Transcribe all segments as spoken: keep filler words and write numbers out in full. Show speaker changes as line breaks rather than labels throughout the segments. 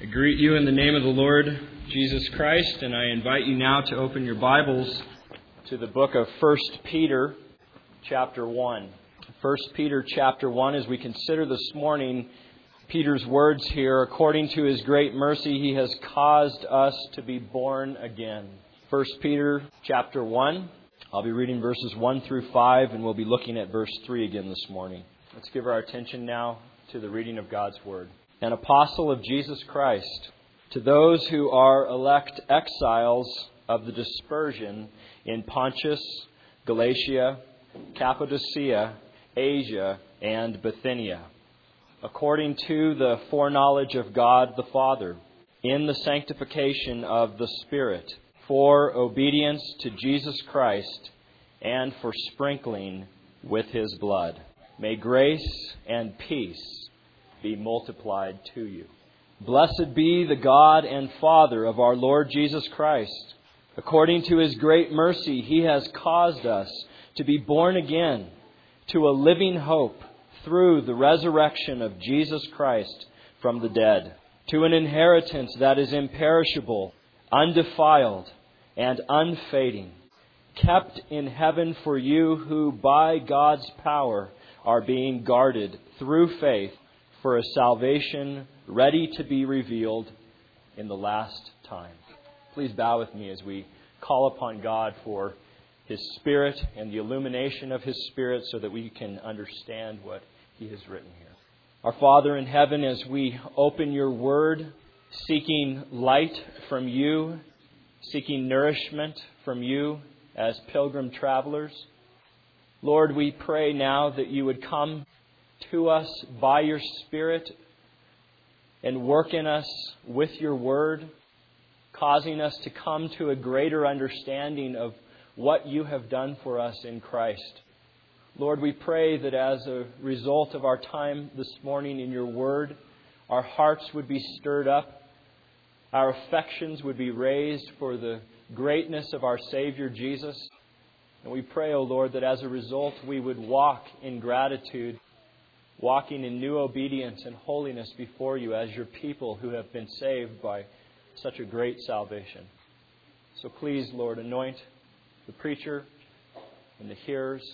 I greet you in the name of the Lord Jesus Christ, and I invite you now to open your Bibles to the book of First Peter, chapter one. First Peter, chapter one, as we consider this morning Peter's words here, according to His great mercy, He has caused us to be born again. First Peter, chapter one. I'll be reading verses one through five, and we'll be looking at verse three again this morning. Let's give our attention now to the reading of God's Word. An apostle of Jesus Christ, to those who are elect exiles of the dispersion in Pontus, Galatia, Cappadocia, Asia, and Bithynia, according to the foreknowledge of God the Father, in the sanctification of the Spirit, for obedience to Jesus Christ, and for sprinkling with His blood. May grace and peace be multiplied to you. Blessed be the God and Father of our Lord Jesus Christ. According to His great mercy, He has caused us to be born again to a living hope through the resurrection of Jesus Christ from the dead, to an inheritance that is imperishable, undefiled, and unfading, kept in heaven for you who by God's power are being guarded through faith for a salvation ready to be revealed in the last time. Please bow with me as we call upon God for His Spirit and the illumination of His Spirit so that we can understand what He has written here. Our Father in heaven, as we open Your Word, seeking light from You, seeking nourishment from You as pilgrim travelers, Lord, we pray now that You would come to us by Your Spirit and work in us with Your Word, causing us to come to a greater understanding of what You have done for us in Christ. Lord, we pray that as a result of our time this morning in Your Word, our hearts would be stirred up, our affections would be raised for the greatness of our Savior Jesus. And we pray, O Lord, that as a result we would walk in gratitude, walking in new obedience and holiness before You as Your people who have been saved by such a great salvation. So please, Lord, anoint the preacher and the hearers.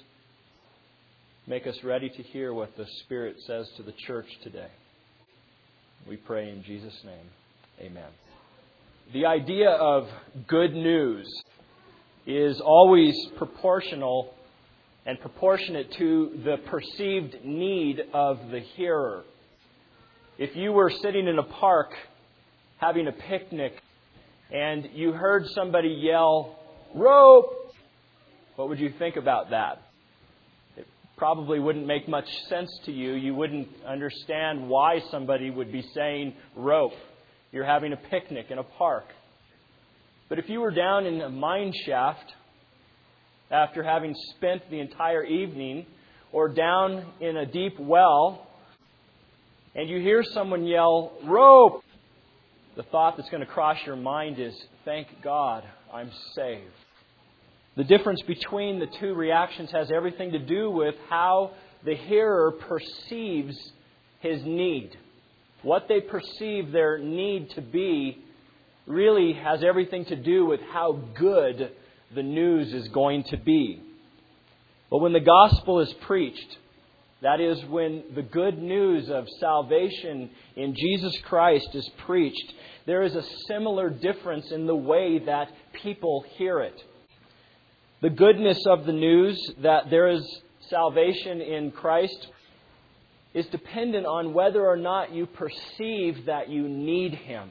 Make us ready to hear what the Spirit says to the church today. We pray in Jesus' name. Amen. The idea of good news is always proportional and proportionate to the perceived need of the hearer. If you were sitting in a park having a picnic and you heard somebody yell, "Rope!" what would you think about that? It probably wouldn't make much sense to you. You wouldn't understand why somebody would be saying rope. You're having a picnic in a park. But if you were down in a mine shaft after having spent the entire evening, or down in a deep well, and you hear someone yell, "Rope!" the thought that's going to cross your mind is, "Thank God, I'm saved." The difference between the two reactions has everything to do with how the hearer perceives his need. What they perceive their need to be really has everything to do with how good the news is going to be. But when the gospel is preached, that is, when the good news of salvation in Jesus Christ is preached, there is a similar difference in the way that people hear it. The goodness of the news that there is salvation in Christ is dependent on whether or not you perceive that you need Him.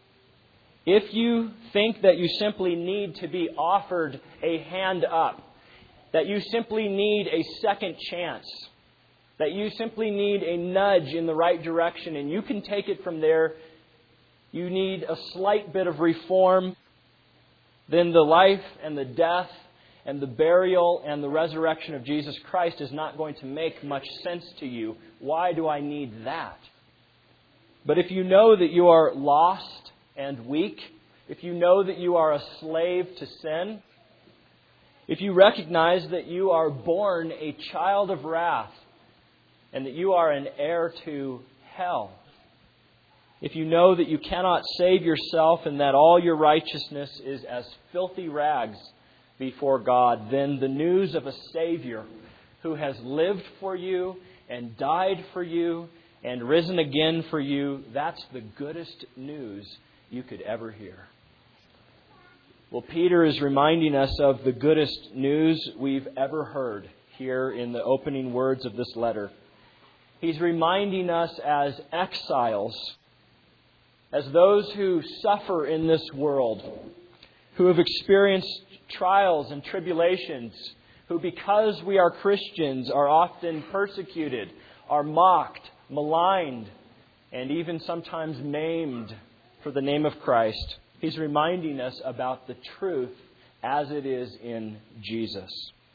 If you think that you simply need to be offered a hand up, that you simply need a second chance, that you simply need a nudge in the right direction and you can take it from there, you need a slight bit of reform, then the life and the death and the burial and the resurrection of Jesus Christ is not going to make much sense to you. Why do I need that? But if you know that you are lost and weak, if you know that you are a slave to sin, if you recognize that you are born a child of wrath and that you are an heir to hell, if you know that you cannot save yourself and that all your righteousness is as filthy rags before God, then the news of a Savior who has lived for you and died for you and risen again for you, that's the goodest news you could ever hear. Well, Peter is reminding us of the goodest news we've ever heard here in the opening words of this letter. He's reminding us as exiles, as those who suffer in this world, who have experienced trials and tribulations, who because we are Christians are often persecuted, are mocked, maligned, and even sometimes maimed for the name of Christ. He's reminding us about the truth as it is in Jesus.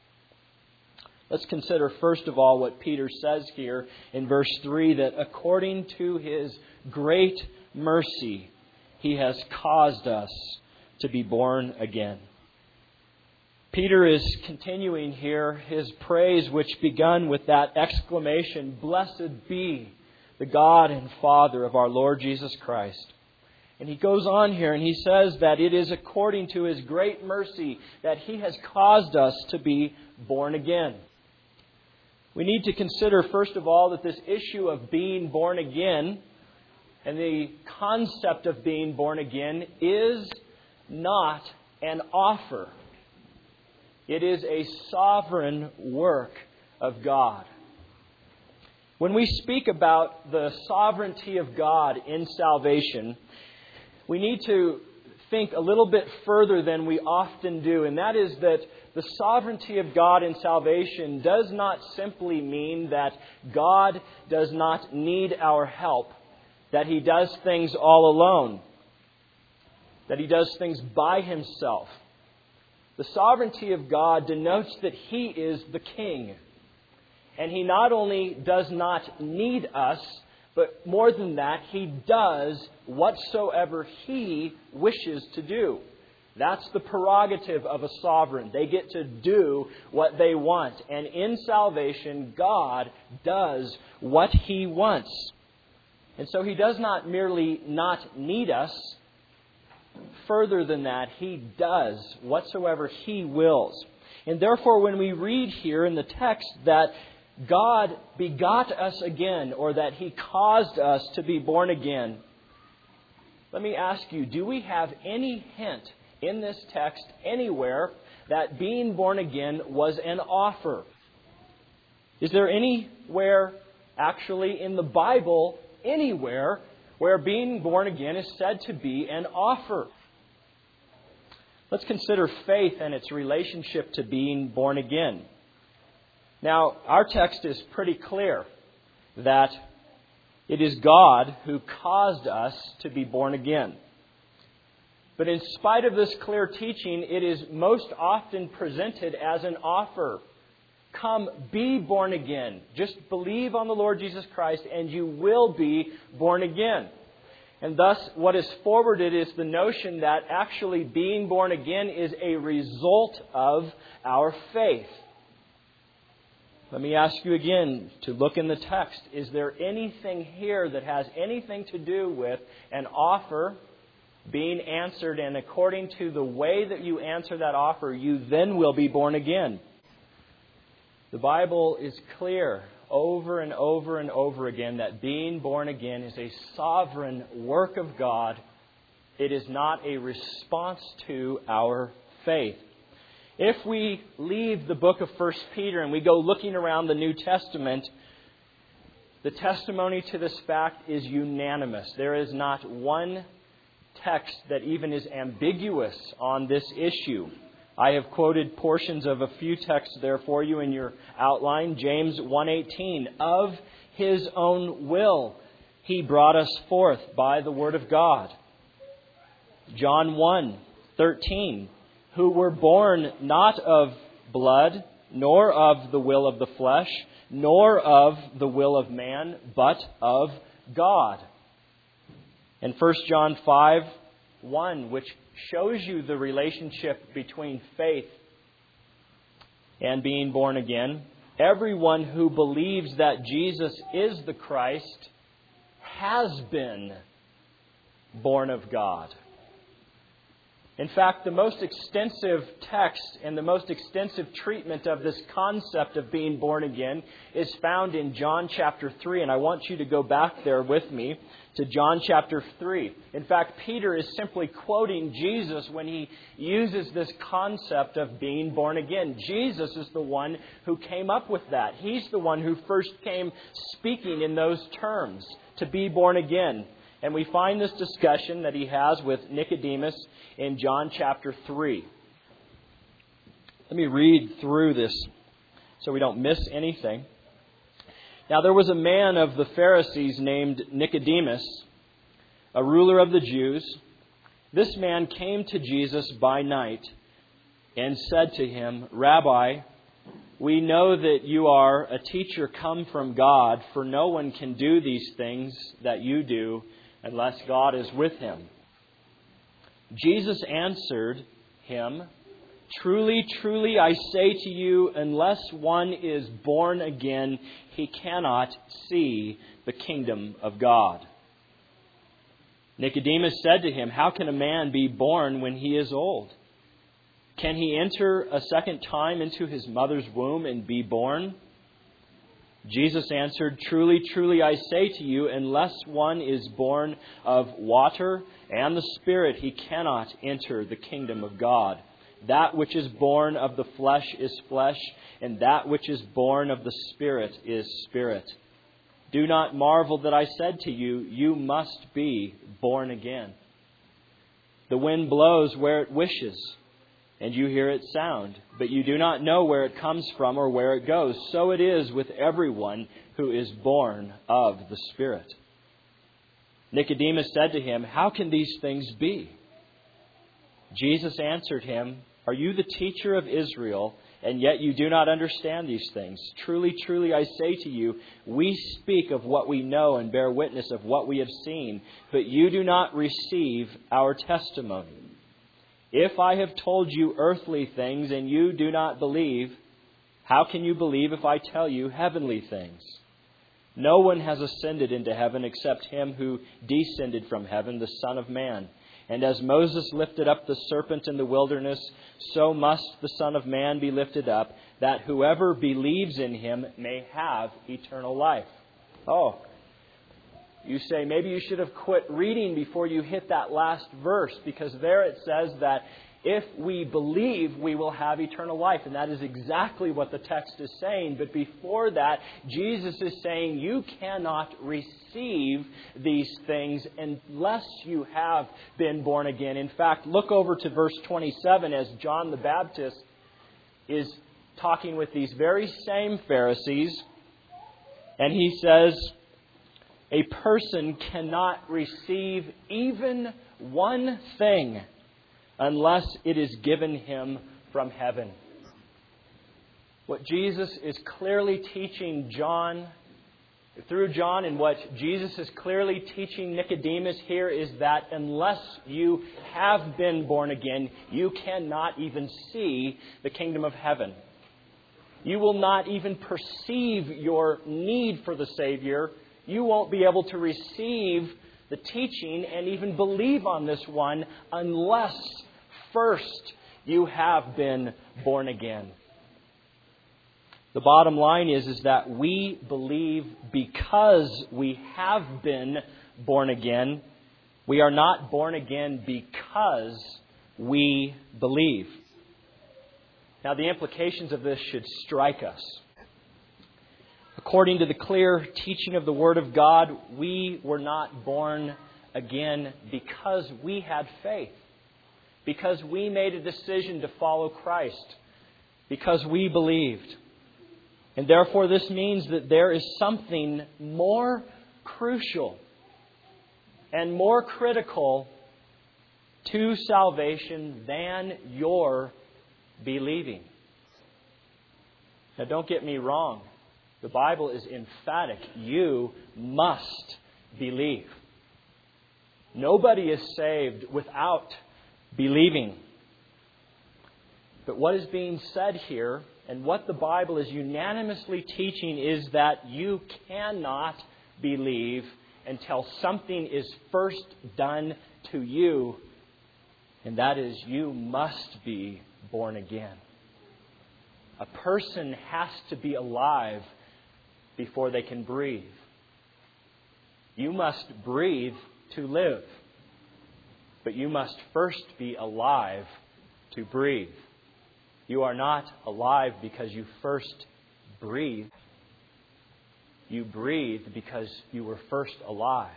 Let's consider first of all what Peter says here in verse three, that according to His great mercy, He has caused us to be born again. Peter is continuing here his praise, which begun with that exclamation, "Blessed be the God and Father of our Lord Jesus Christ." And he goes on here and he says that it is according to His great mercy that He has caused us to be born again. We need to consider, first of all, that this issue of being born again and the concept of being born again is not an offer. It is a sovereign work of God. When we speak about the sovereignty of God in salvation, we need to think a little bit further than we often do, and that is that the sovereignty of God in salvation does not simply mean that God does not need our help, that He does things all alone, that He does things by Himself. The sovereignty of God denotes that He is the King. And He not only does not need us, but more than that, He does whatsoever He wishes to do. That's the prerogative of a sovereign. They get to do what they want. And in salvation, God does what He wants. And so He does not merely not need us. Further than that, He does whatsoever He wills. And therefore, when we read here in the text that God begot us again, or that He caused us to be born again, let me ask you, do we have any hint in this text anywhere that being born again was an offer? Is there anywhere, actually in the Bible, anywhere, where being born again is said to be an offer? Let's consider faith and its relationship to being born again. Now, our text is pretty clear that it is God who caused us to be born again. But in spite of this clear teaching, it is most often presented as an offer. Come, be born again. Just believe on the Lord Jesus Christ and you will be born again. And thus, what is forwarded is the notion that actually being born again is a result of our faith. Let me ask you again to look in the text. Is there anything here that has anything to do with an offer being answered, and according to the way that you answer that offer, you then will be born again? The Bible is clear over and over and over again that being born again is a sovereign work of God. It is not a response to our faith. If we leave the book of First Peter and we go looking around the New Testament, the testimony to this fact is unanimous. There is not one text that even is ambiguous on this issue. I have quoted portions of a few texts there for you in your outline. James one eighteen, of His own will He brought us forth by the word of God. John one thirteen, who were born not of blood, nor of the will of the flesh, nor of the will of man, but of God. And First John five one, which shows you the relationship between faith and being born again. Everyone who believes that Jesus is the Christ has been born of God. In fact, the most extensive text and the most extensive treatment of this concept of being born again is found in John chapter three. And I want you to go back there with me to John chapter three. In fact, Peter is simply quoting Jesus when he uses this concept of being born again. Jesus is the one who came up with that. He's the one who first came speaking in those terms, to be born again. And we find this discussion that he has with Nicodemus in John chapter three. Let me read through this so we don't miss anything. Now there was a man of the Pharisees named Nicodemus, a ruler of the Jews. This man came to Jesus by night and said to him, "Rabbi, we know that you are a teacher come from God, for no one can do these things that you do unless God is with him." Jesus answered him, "Truly, truly, I say to you, unless one is born again, he cannot see the kingdom of God." Nicodemus said to him, "How can a man be born when he is old? Can he enter a second time into his mother's womb and be born?" Jesus answered, "Truly, truly, I say to you, unless one is born of water and the Spirit, he cannot enter the kingdom of God. That which is born of the flesh is flesh, and that which is born of the Spirit is spirit. Do not marvel that I said to you, you must be born again. The wind blows where it wishes, and you hear its sound, but you do not know where it comes from or where it goes. So it is with everyone who is born of the Spirit." Nicodemus said to him, "How can these things be?" Jesus answered him, "Are you the teacher of Israel, and yet you do not understand these things? Truly, truly, I say to you, we speak of what we know and bear witness of what we have seen, but you do not receive our testimony. If I have told you earthly things and you do not believe, how can you believe if I tell you heavenly things? No one has ascended into heaven except him who descended from heaven, the Son of Man. And as Moses lifted up the serpent in the wilderness, so must the Son of Man be lifted up, that whoever believes in him may have eternal life." Oh, you say, maybe you should have quit reading before you hit that last verse, because there it says that if we believe, we will have eternal life. And that is exactly what the text is saying. But before that, Jesus is saying you cannot receive these things unless you have been born again. In fact, look over to verse twenty-seven as John the Baptist is talking with these very same Pharisees. And he says, "A person cannot receive even one thing unless it is given him from heaven." What Jesus is clearly teaching John, through John, and what Jesus is clearly teaching Nicodemus here is that unless you have been born again, you cannot even see the kingdom of heaven. You will not even perceive your need for the Savior. You won't be able to receive the teaching and even believe on this one unless first you have been born again. The bottom line is, is that we believe because we have been born again. We are not born again because we believe. Now, the implications of this should strike us. According to the clear teaching of the Word of God, we were not born again because we had faith, because we made a decision to follow Christ, because we believed. And therefore, this means that there is something more crucial and more critical to salvation than your believing. Now, don't get me wrong. The Bible is emphatic. You must believe. Nobody is saved without believing. But what is being said here, and what the Bible is unanimously teaching, is that you cannot believe until something is first done to you, and that is you must be born again. A person has to be alive before they can breathe. You must breathe to live, but you must first be alive to breathe. You are not alive because you first breathe. You breathe because you were first alive.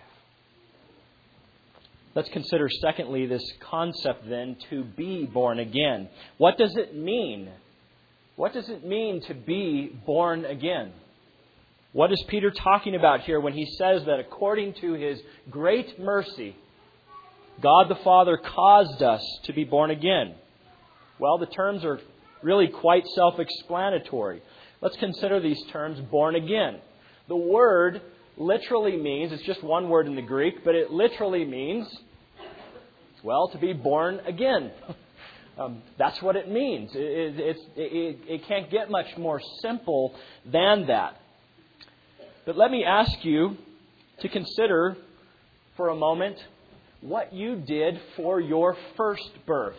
Let's consider, secondly, this concept then, to be born again. What does it mean? What does it mean to be born again? What is Peter talking about here when he says that according to His great mercy, God the Father caused us to be born again? Well, the terms are really quite self-explanatory. Let's consider these terms, born again. The word literally means, it's just one word in the Greek, but it literally means, well, to be born again. Um, that's what it means. It, it, it's, it, it can't get much more simple than that. But let me ask you to consider for a moment what you did for your first birth.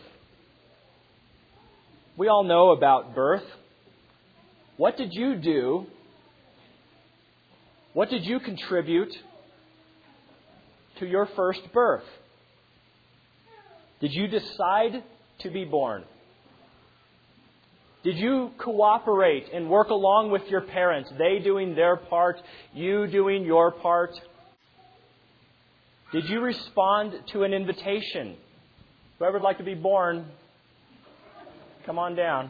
We all know about birth. What did you do? What did you contribute to your first birth? Did you decide to be born? Did you cooperate and work along with your parents, they doing their part, you doing your part? Did you respond to an invitation? Whoever would like to be born, come on down.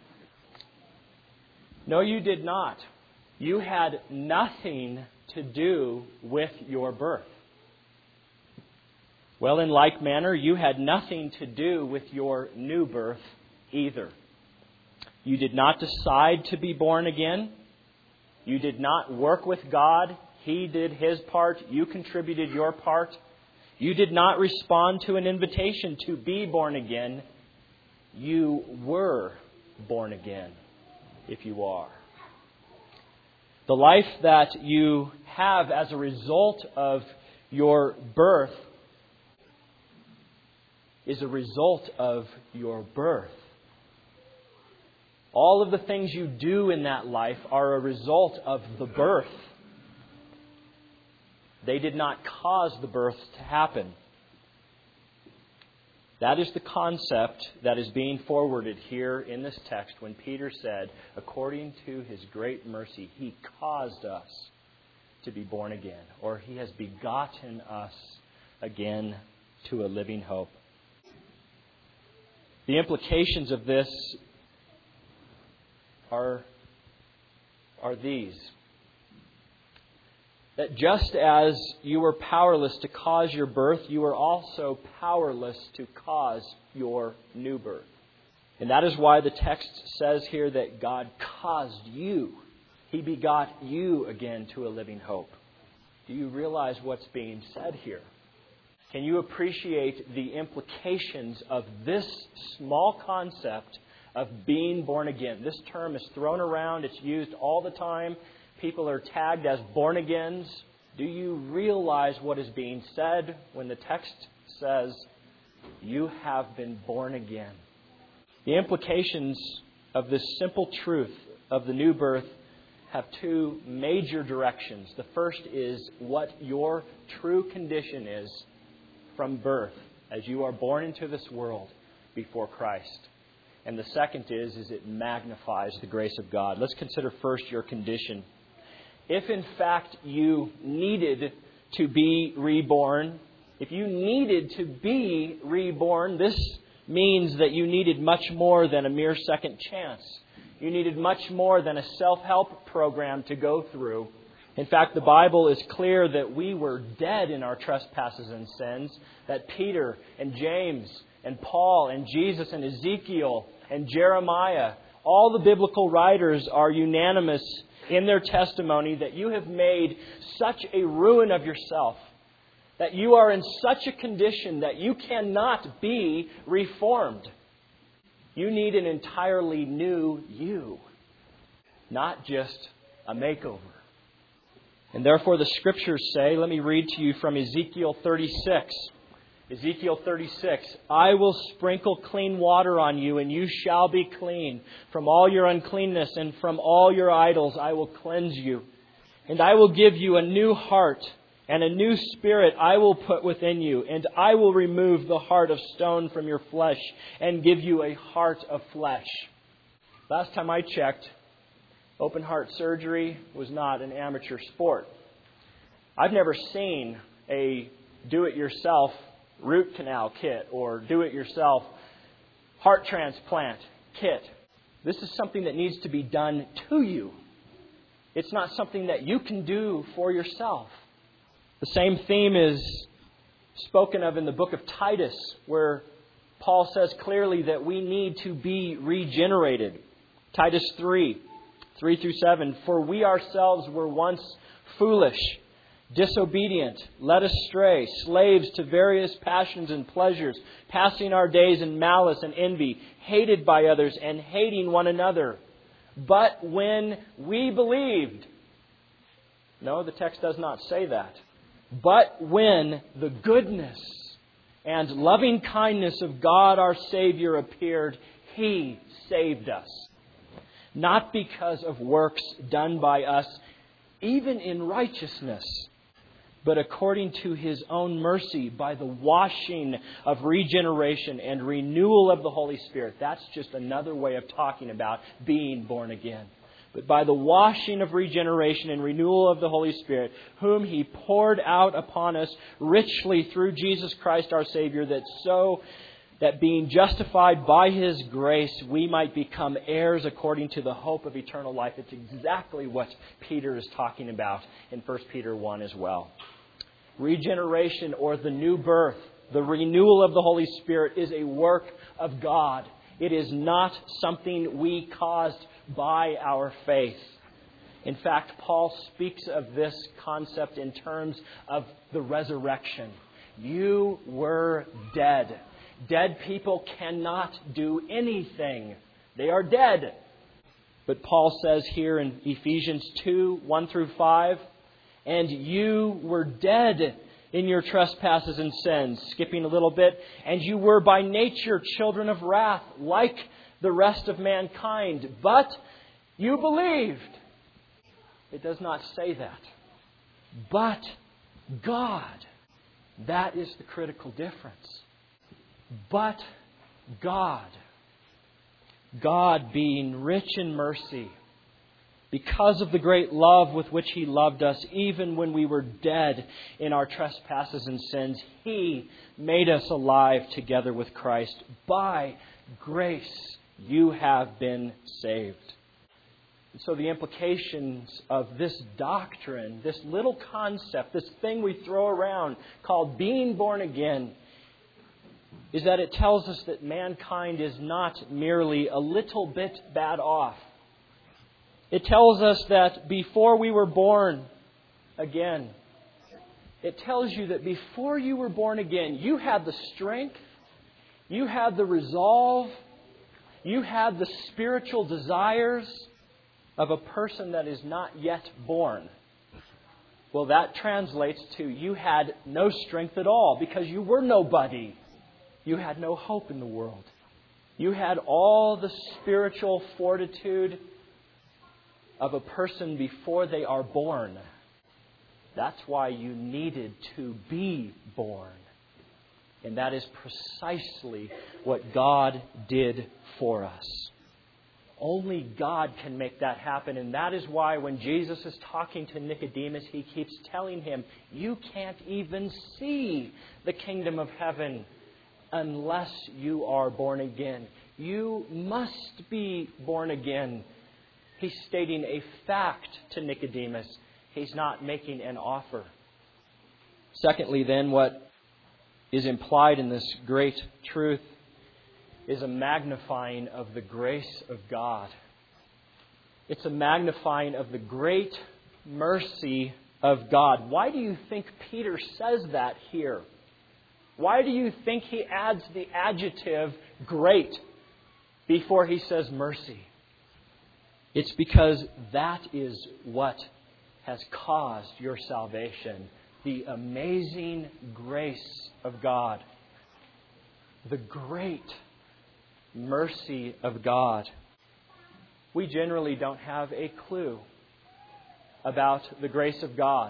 No, you did not. You had nothing to do with your birth. Well, in like manner, you had nothing to do with your new birth either. You did not decide to be born again. You did not work with God. He did His part. You contributed your part. You did not respond to an invitation to be born again. You were born again, if you are. The life that you have as a result of your birth is a result of your birth. All of the things you do in that life are a result of the birth. They did not cause the birth to happen. That is the concept that is being forwarded here in this text when Peter said, according to His great mercy, He caused us to be born again, or He has begotten us again to a living hope. The implications of this are, are these. That just as you were powerless to cause your birth, you are also powerless to cause your new birth. And that is why the text says here that God caused you. He begot you again to a living hope. Do you realize what's being said here? Can you appreciate the implications of this small concept of being born again? This term is thrown around. It's used all the time. People are tagged as born agains. Do you realize what is being said when the text says, you have been born again? The implications of this simple truth of the new birth have two major directions. The first is what your true condition is from birth as you are born into this world before Christ. And the second is, is it magnifies the grace of God. Let's consider first your condition. If in fact you needed to be reborn, if you needed to be reborn, this means that you needed much more than a mere second chance. You needed much more than a self-help program to go through. In fact, the Bible is clear that we were dead in our trespasses and sins, that Peter and James and Paul and Jesus and Ezekiel and Jeremiah, all the biblical writers are unanimous in their testimony that you have made such a ruin of yourself, that you are in such a condition that you cannot be reformed. You need an entirely new you, not just a makeover. And therefore the Scriptures say, let me read to you from Ezekiel thirty-six. Ezekiel thirty-six, I will sprinkle clean water on you, and you shall be clean. From all your uncleanness and from all your idols I will cleanse you. And I will give you a new heart, and a new spirit I will put within you. And I will remove the heart of stone from your flesh, and give you a heart of flesh. Last time I checked, open heart surgery was not an amateur sport. I've never seen a do-it-yourself root canal kit or do-it-yourself heart transplant kit. This is something that needs to be done to you. It's not something that you can do for yourself. The same theme is spoken of in the book of Titus, where Paul says clearly that we need to be regenerated. Titus three, three through seven, for we ourselves were once foolish, disobedient, led astray, slaves to various passions and pleasures, passing our days in malice and envy, hated by others and hating one another. But when we believed, no, the text does not say that. But when the goodness and loving kindness of God our Savior appeared, He saved us. Not because of works done by us, even in righteousness, but according to His own mercy, by the washing of regeneration and renewal of the Holy Spirit. That's just another way of talking about being born again. But by the washing of regeneration and renewal of the Holy Spirit, whom He poured out upon us richly through Jesus Christ our Savior, that so that being justified by His grace, we might become heirs according to the hope of eternal life. It's exactly what Peter is talking about in First Peter one as well. Regeneration, or the new birth, the renewal of the Holy Spirit, is a work of God. It is not something we caused by our faith. In fact, Paul speaks of this concept in terms of the resurrection. You were dead. Dead people cannot do anything. They are dead. But Paul says here in Ephesians two, one through five, and you were dead in your trespasses and sins, skipping a little bit, and you were by nature children of wrath, like the rest of mankind, but you believed. It does not say that. But God, that is the critical difference. But God, God being rich in mercy, because of the great love with which He loved us, even when we were dead in our trespasses and sins, He made us alive together with Christ. By grace you have been saved. And so the implications of this doctrine, this little concept, this thing we throw around called being born again, is that it tells us that mankind is not merely a little bit bad off. It tells us that before we were born again, it tells you that before you were born again, you had the strength, you had the resolve, you had the spiritual desires of a person that is not yet born. Well, that translates to you had no strength at all because you were nobody. You had no hope in the world. You had all the spiritual fortitude of a person before they are born. That's why you needed to be born. And that is precisely what God did for us. Only God can make that happen. And that is why when Jesus is talking to Nicodemus, He keeps telling him, you can't even see the kingdom of heaven unless you are born again. You must be born again. He's stating a fact to Nicodemus. He's not making an offer. Secondly, then, what is implied in this great truth is a magnifying of the grace of God. It's a magnifying of the great mercy of God. Why do you think Peter says that here? Why do you think he adds the adjective great before he says mercy? It's because that is what has caused your salvation. The amazing grace of God. The great mercy of God. We generally don't have a clue about the grace of God.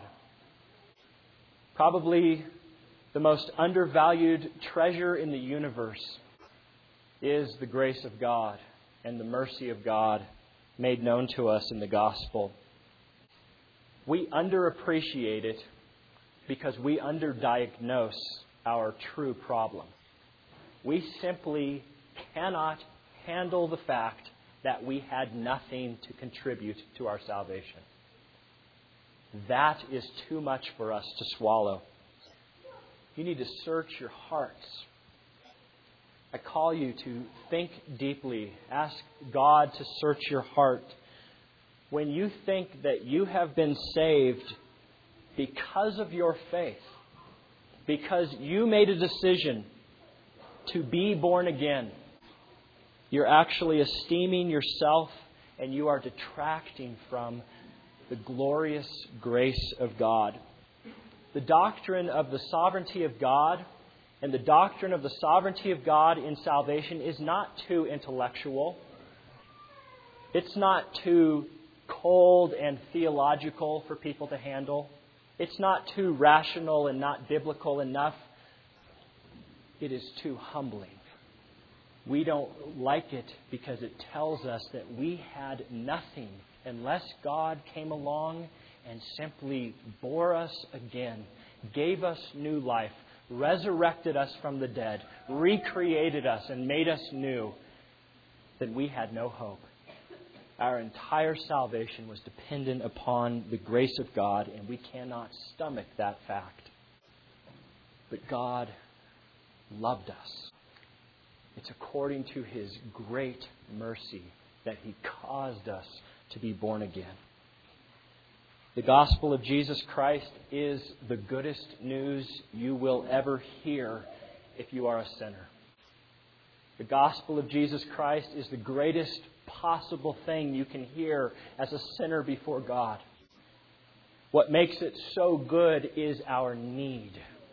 Probably the most undervalued treasure in the universe is the grace of God and the mercy of God made known to us in the gospel. We underappreciate it because we underdiagnose our true problem. We simply cannot handle the fact that we had nothing to contribute to our salvation. That is too much for us to swallow. You need to search your hearts. I call you to think deeply. Ask God to search your heart. When you think that you have been saved because of your faith, because you made a decision to be born again, you're actually esteeming yourself and you are detracting from the glorious grace of God. The doctrine of the sovereignty of God and the doctrine of the sovereignty of God in salvation is not too intellectual. It's not too cold and theological for people to handle. It's not too rational and not biblical enough. It is too humbling. We don't like it because it tells us that we had nothing unless God came along and simply bore us again, gave us new life, resurrected us from the dead, recreated us and made us new. Then we had no hope. Our entire salvation was dependent upon the grace of God, and we cannot stomach that fact. But God loved us. It's according to His great mercy that He caused us to be born again. The gospel of Jesus Christ is the goodest news you will ever hear if you are a sinner. The gospel of Jesus Christ is the greatest possible thing you can hear as a sinner before God. What makes it so good is our need.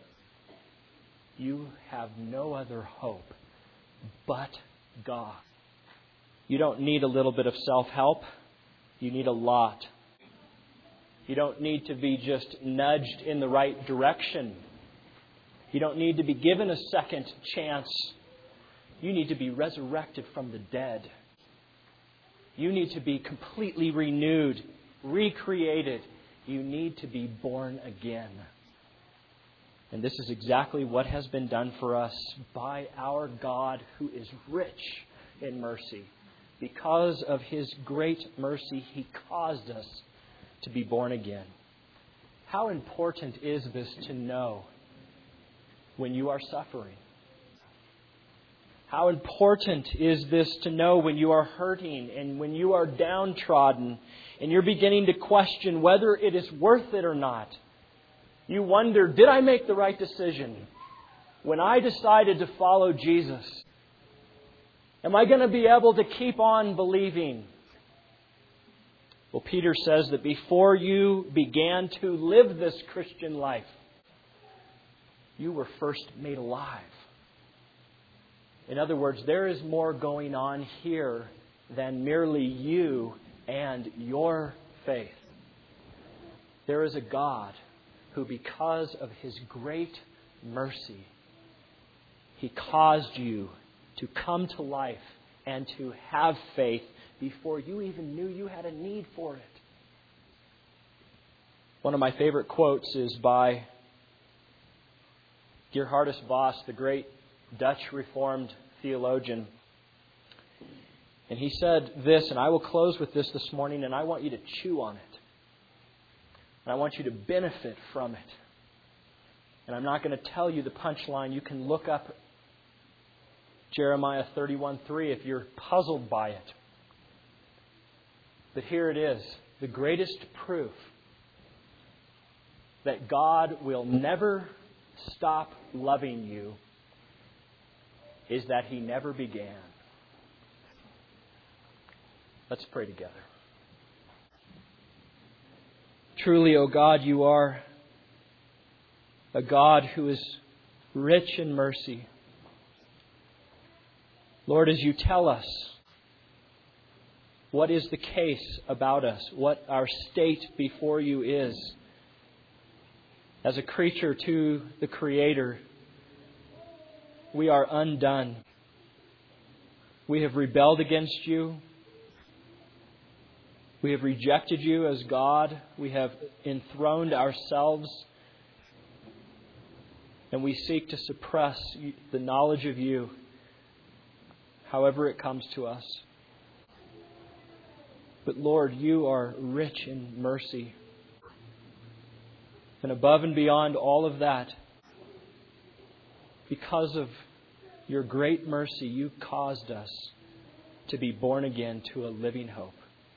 You have no other hope but God. You don't need a little bit of self-help. You need a lot. You don't need to be just nudged in the right direction. You don't need to be given a second chance. You need to be resurrected from the dead. You need to be completely renewed, recreated. You need to be born again. And this is exactly what has been done for us by our God, who is rich in mercy. Because of His great mercy, He caused us to be born again. How important is this to know when you are suffering? How important is this to know when you are hurting and when you are downtrodden and you're beginning to question whether it is worth it or not? You wonder, did I make the right decision when I decided to follow Jesus? Am I going to be able to keep on believing? Well, Peter says that before you began to live this Christian life, you were first made alive. In other words, there is more going on here than merely you and your faith. There is a God who, because of His great mercy, He caused you to come to life and to have faith before you even knew you had a need for it. One of my favorite quotes is by Geerhardus Vos, the great Dutch Reformed theologian. And he said this, and I will close with this this morning, and I want you to chew on it. And I want you to benefit from it. And I'm not going to tell you the punchline. You can look up Jeremiah thirty-one three if you're puzzled by it. But here it is. The greatest proof that God will never stop loving you is that He never began. Let's pray together. Truly, O God, you are a God who is rich in mercy. Lord, as you tell us what is the case about us, what our state before you is, as a creature to the Creator, we are undone. We have rebelled against you. We have rejected you as God. We have enthroned ourselves. And we seek to suppress the knowledge of you, however it comes to us. But Lord, you are rich in mercy. And above and beyond all of that, because of your great mercy, you caused us to be born again to a living hope.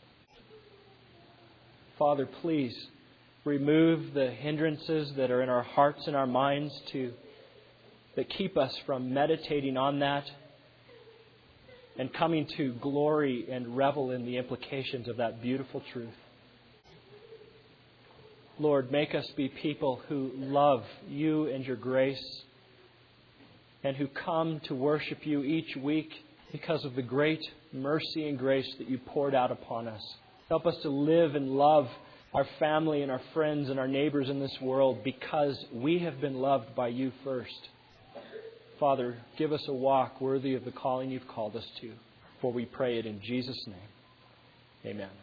Father, please remove the hindrances that are in our hearts and our minds to that keep us from meditating on that and coming to glory and revel in the implications of that beautiful truth. Lord, make us be people who love you and your grace and who come to worship you each week because of the great mercy and grace that you poured out upon us. Help us to live and love our family and our friends and our neighbors in this world because we have been loved by you first. Father, give us a walk worthy of the calling you've called us to, for we pray it in Jesus' name. Amen.